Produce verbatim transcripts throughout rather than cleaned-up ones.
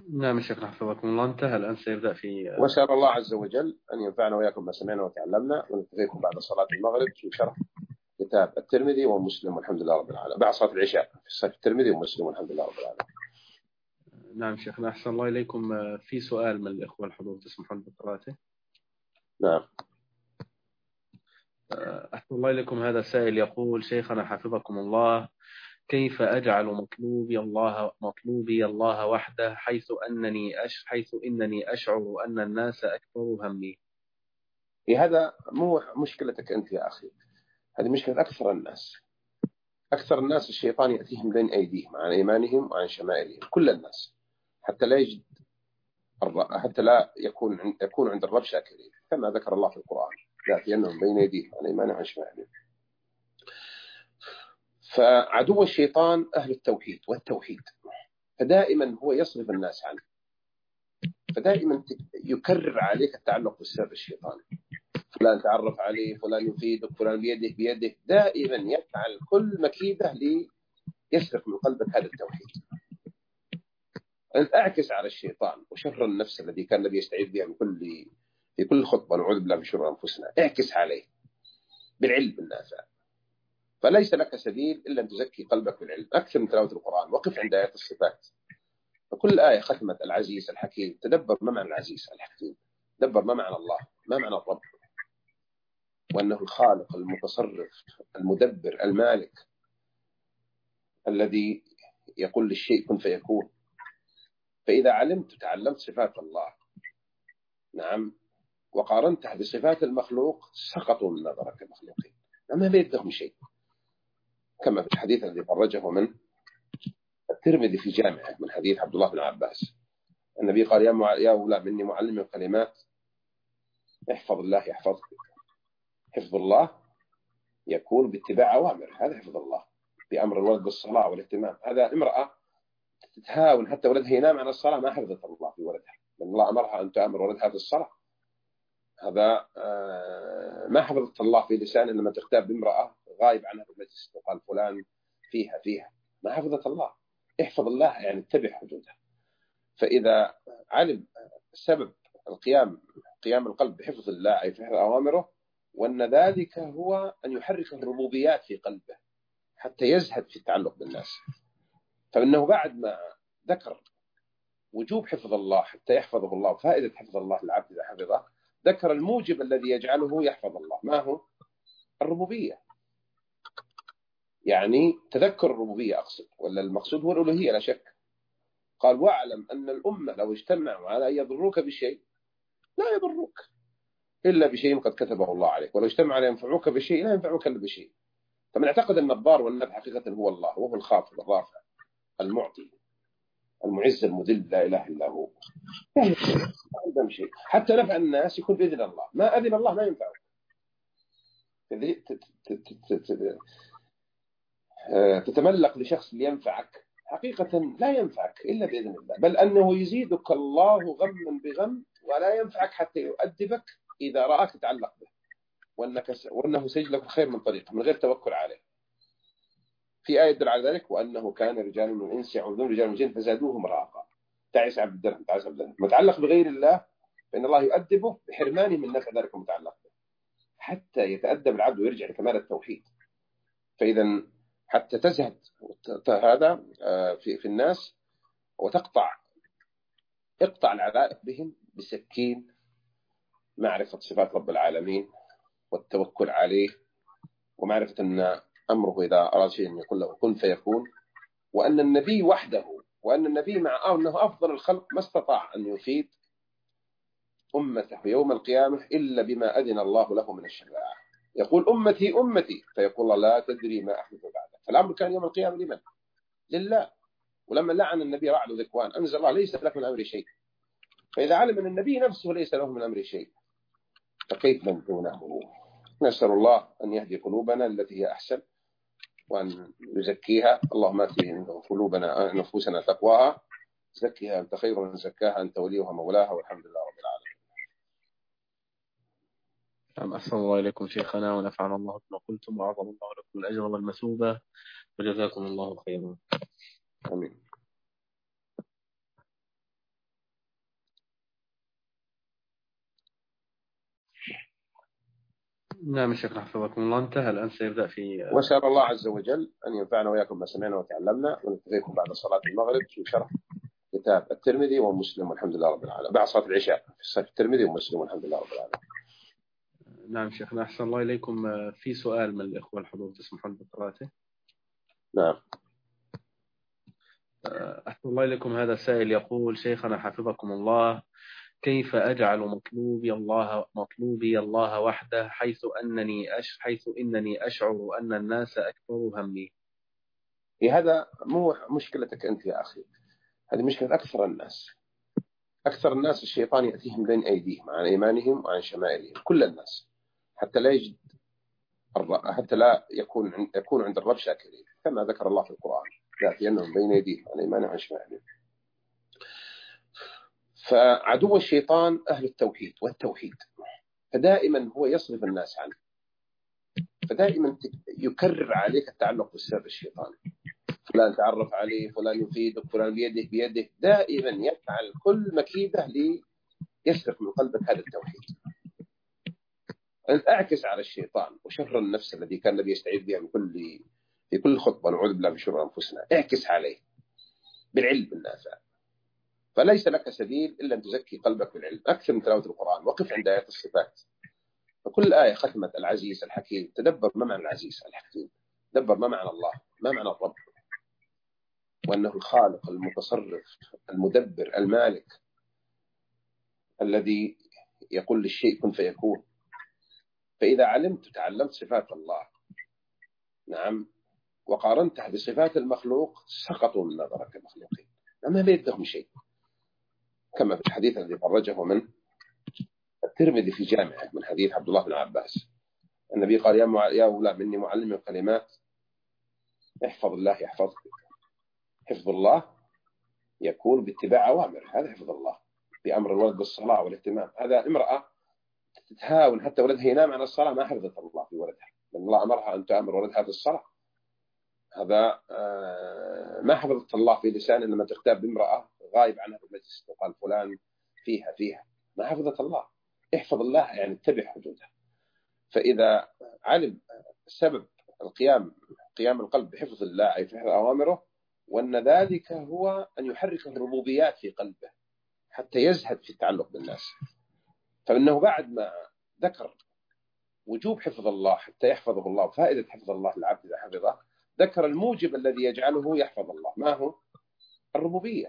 نعم شيخنا حفظكم الله. انتهى الآن، سيبدأ في وأسأل الله عز وجل أن ينفعنا وإياكم ما سمعنا وتعلمنا، ونلتقيكم بعد صلاة المغرب في شرح كتاب الترمذي ومسلم والحمد لله رب العالمين، بعد صلاة العشاء في صحيح الترمذي ومسلم والحمد لله رب العالمين. نعم شيخنا أحسن الله إليكم. في سؤال من الإخوة الحضور تسمحون بقراءته؟ نعم. أحسن الله إليكم. هذا سائل يقول: شيخنا حفظكم الله، كيف أجعل مطلوبي الله مطلوبي الله وحده، حيث أنني أش حيث إنني أشعر أن الناس أكثر همي؟ في هذا مو مشكلتك أنت يا أخي، هذه مشكلة أكثر الناس. أكثر الناس الشيطان يأتيهم بين أيديهم عن أيمانهم وعن شمائلهم، كل الناس، حتى لا يجد حتى لا يكون يكون عند الرب شاكرين، كما ذكر الله في القرآن: يأتينهم بين أيديهم عن أيمانهم وعن شمائلهم. فعدو الشيطان أهل التوحيد والتوحيد، فدائما هو يصرف الناس عنه، فدائما يكرر عليك التعلق بالسر الشيطاني. فلان تعرف عليه، فلان يفيدك، فلان بيده بيده، دائما يفعل كل مكيدة ليسرق من قلبك هذا التوحيد. أنت أعكس على الشيطان وشر النفس الذي كان النبي يستعيذ بها من كل في كل خطبة: نعوذ بالله من شر أنفسنا. اعكس عليه بالعلم النافع، فليس لك سبيل إلا أن تزكي قلبك بالعلم. أكثر من تلاوة القرآن، وقف عند آيات الصفات، فكل آية ختمت العزيز الحكيم، تدبر ما معنى العزيز الحكيم، تدبر ما معنى الله، ما معنى الرب، وأنه الخالق المتصرف المدبر المالك الذي يقول للشيء كن فيكون. فإذا علمت تعلمت صفات الله، نعم، وقارنتها بصفات المخلوق، سقطوا من نظرك المخلوقين، ما بيدهم شيء، كما في الحديث الذي خرجه من الترمذي في جامعه من حديث عبد الله بن عباس. النبي قال: يا مع... يا أولاد مني معلم الكلمات، احفظ الله يحفظك. حفظ الله يكون باتباع أوامر، هذا حفظ الله. بأمر الولد بالصلاة والاهتمام. هذا امرأة تتهاون حتى ولدها ينام عن الصلاة، ما حفظت الله في ولدها، لأن الله أمرها أن تأمر ولدها بالصلاة. هذا ما حفظت الله في لسان لما تغتاب بامرأة غايب عنها في المجلس وقال فلان فيها فيها، ما حفظت الله. احفظ الله يعني اتبع حدوده. فإذا علم سبب القيام قيام القلب بحفظ الله أي في حفظ أوامره، وأن ذلك هو أن يحرك الربوبيات في قلبه حتى يزهد في التعلق بالناس، فإنه بعد ما ذكر وجوب حفظ الله حتى يحفظه الله، فائدة حفظ الله العبد إذا حفظه، ذكر الموجب الذي يجعله يحفظ الله، ما هو؟ الربوبية. يعني تذكر الربوبية أقصد، ولا المقصود هو الألوهية لا شك. قال: واعلم أن الأمة لو اجتمعوا على أن يضروك بشيء لا يضروك إلا بشيء قد كتبه الله عليك، ولو اجتمعوا على ينفعوك بشيء لا ينفعوك إلا بشيء. فمن اعتقد أن الضار والنفع حقيقة هو الله، وهو الخافض الرافع المعطي المعز المذل، لا إله إلا هو، ما عندهم شيء. حتى نفع الناس يكون بإذن الله، ما أذن الله ما ينفعه. تتملق لشخص لينفعك، حقيقة لا ينفعك إلا بإذن الله، بل أنه يزيدك الله غما بغم ولا ينفعك حتى يؤدبك إذا رآك تتعلق به، وأنك وأنه سيجلك الخير من طريقه من غير توكل عليه. في آية يدل على ذلك: وأنه كان رجال من الإنس يعوذون رجال من الجن فزادوهم رهقا. تعس عبد الدرهم تعس عبد الدرهم. متعلق بغير الله فإن الله يؤدبه بحرمانه من نفع ذلك المتعلق به حتى يتأدب العبد ويرجع لكمال التوحيد. فإذا حتى تزهد هذا في في الناس وتقطع اقطع العلائق بهم بسكين معرفة صفات رب العالمين والتوكل عليه، ومعرفة أن أمره إذا أراد شيء أن يقول له كن فيكون، وأن النبي وحده وأن النبي مع أنه أفضل الخلق ما استطاع أن يفيد أمته يوم القيامة إلا بما أذن الله له من الشفاعة. يقول: أمتي أمتي، فيقول الله: لا تدري ما أحدث بعدك. فالأمر كان يوم القيامة لمن؟ لله. ولما لعن النبي رعد وذكوان أنزل الله: ليس لك من أمر شيء. فإذا علم أن النبي نفسه ليس له من أمر شيء، فكيف من دونه؟ نسأل الله أن يهدي قلوبنا التي هي أحسن وأن يزكيها. اللهم آت قلوبنا نفوسنا تقواها، زكيها أنت خير من زكاها، أنت وليها مولاها، والحمد لله رب العالمين. نعم أحسن الله إليكم شيخنا، ونفعنا الله بما قلتم، وأعظم الله لكم الأجر والمثوبة، وجزاكم الله خيرا. آمين. نعم يا شيخنا حفظكم الله، انتهى الآن سيبدأ في. وأسأل الله عز وجل أن ينفعنا وإياكم ما سمعنا وتعلمنا، ونلتقيكم بعد صلاة المغرب في شرح كتاب الترمذي ومسلم والحمد لله رب العالمين، بعد صلاة العشاء في الترمذي ومسلم والحمد لله رب العالمين. نعم شيخنا أحسن الله إليكم، في سؤال من الإخوة الحضور تسمحون بقراءته؟ نعم. أحسن الله إليكم، هذا سائل يقول: شيخنا حفظكم الله، كيف أجعل مطلوبي الله مطلوبي الله وحده، حيث أنني أش حيث إنني أشعر أن الناس أكثر همي؟ هذا مو مشكلتك أنت يا أخي، هذه مشكلة أكثر الناس. أكثر الناس الشيطان يأتيهم بين أيديهم، عن أيمانهم وعن شمائلهم، كل الناس، حتى لا يجد حتى لا يكون يكون عند الرب شاكرين، كما ذكر الله في القرآن: يأتينهم بين أيديهم عن أيمانهم وعن شمائلهم. فعدو الشيطان أهل التوحيد والتوحيد، فدائما هو يصرف الناس عنه، فدائما يكرر عليك التعلق بالسر الشيطاني. فلان تعرف عليه، فلان يفيدك، فلان بيده بيده، دائما يفعل كل مكيدة ليسرق من قلبك هذا التوحيد. أنت أعكس على الشيطان وشر النفس الذي كان النبي يستعيذ بها من كل في كل خطبة: نعوذ بالله من شر أنفسنا. اعكس عليه بالعلم النافع، فليس لك سبيل إلا أن تزكي قلبك بالعلم. أكثر من تلاوة القرآن، وقف عند آيات الصفات، فكل آية ختمت العزيز الحكيم، تدبر ما معنى العزيز الحكيم، تدبر ما معنى الله، ما معنى الرب، وأنه الخالق المتصرف المدبر المالك الذي يقول للشيء كن فيكون. فإذا علمت تعلمت صفات الله، نعم، وقارنتها بصفات المخلوق، سقطوا من نظرك المخلوقين، ما بيدهم شيء. كما في الحديث الذي خرجه من الترمذي في جامعه من حديث عبد الله بن عباس، النبي قال: يا مع... يا أولاد مني معلم الكلمات، احفظ الله يحفظك. حفظ الله يكون باتباع أوامر، هذا حفظ الله، بأمر الولد بالصلاة والاهتمام. هذا امرأة تتهاون حتى ولدها ينام عن الصلاة، ما حفظت الله في ولدها، لأن الله أمرها أن تأمر ولدها بالصلاة. هذا ما حفظت الله في لسان لما تغتاب بامرأة غايب عنها في المجلس وقال فلان فيها فيها، ما حفظت الله. احفظ الله يعني اتبع حدوده. فإذا علم سبب القيام قيام القلب بحفظ الله أي في حفظ أوامره، وأن ذلك هو أن يحرك الربوبيات في قلبه حتى يزهد في التعلق بالناس، فإنه بعد ما ذكر وجوب حفظ الله حتى يحفظه الله، فائدة حفظ الله للعبد إذا حفظه، ذكر الموجب الذي يجعله يحفظ الله، ما هو؟ الربوبية.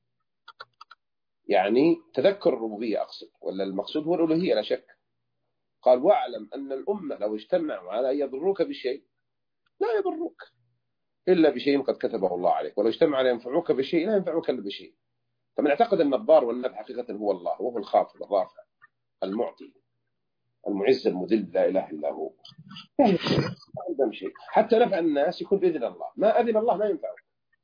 يعني تذكر الربوبية أقصد، ولا المقصود هو الألوهية لا شك. قال: واعلم أن الأمة لو اجتمعوا على أن يضروك بشيء لا يضروك إلا بشيء قد كتبه الله عليك، ولو اجتمعوا على ينفعوك بشيء لا ينفعوك إلا بشيء. فمن اعتقد أن الضار والنفع حقيقة هو الله، وهو الخافض الرافع المعطي المعز المذل، لا إله إلا هو، يعني شيء حتى نفع الناس يكون بإذن الله، ما أذن الله ما ينفعك.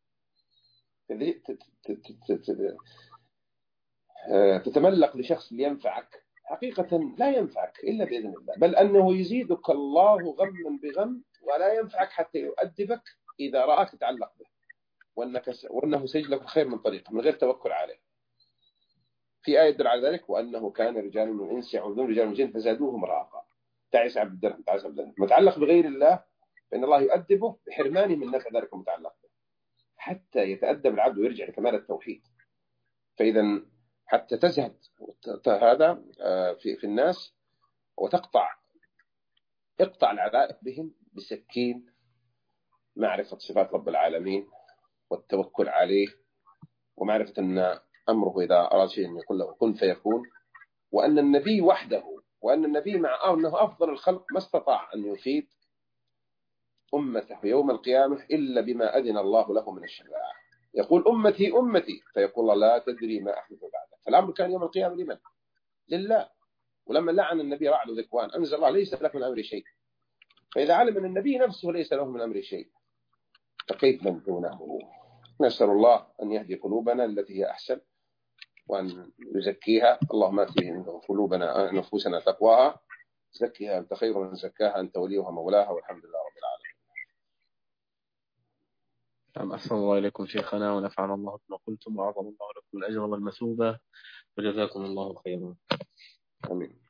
تتملق لشخص لينفعك، حقيقة لا ينفعك إلا بإذن الله، بل أنه يزيدك الله غما بغم ولا ينفعك حتى يؤدبك إذا رآك تتعلق به، وأنك وأنه سيجد لك الخير من طريقه من غير توكل عليه. في آية تدل على ذلك: وأنه كان رجال من الإنس يعوذون رجال من الجن فزادوهم رهقا. تعس عبد الدرهم تعس عبد الدرهم متعلق بغير الله، فإن الله يؤدبه بحرمانه من نفع ذلك المتعلق به حتى يتأدب العبد ويرجع لكمال التوحيد. فإذا حتى تزهد هذا في في الناس وتقطع اقطع العلائق بهم بسكين معرفة صفات رب العالمين والتوكل عليه، ومعرفة أن أمره إذا أراد شيء أن يقول له كن فيكون، وأن النبي وحده وأن النبي مع أنه أفضل الخلق ما استطاع أن يفيد أمته يوم القيامة إلا بما أذن الله له من الشفاعة. يقول: أمتي أمتي، فيقول الله: لا تدري ما أحدث بعدك. فالأمر كان يوم القيامة لمن؟ لله. ولما لعن النبي رعد وذكوان أنزل الله: ليس لك من أمر شيء. فإذا علم أن النبي نفسه ليس له من أمر شيء، فكيف من دونه؟ نسأل الله أن يهدي قلوبنا التي هي أحسن وأن يزكيها. اللهم آتي قلوبنا نفوسنا تقواها، زكيها أنت خير من زكاها، أنت وليها مولاها، والحمد لله رب العالمين. نعم أحسن الله إليكم شيخنا، ونفعنا الله بما قلتم، وأعظم الله لكم الأجر والمثوبة، وجزاكم الله خيرا. آمين.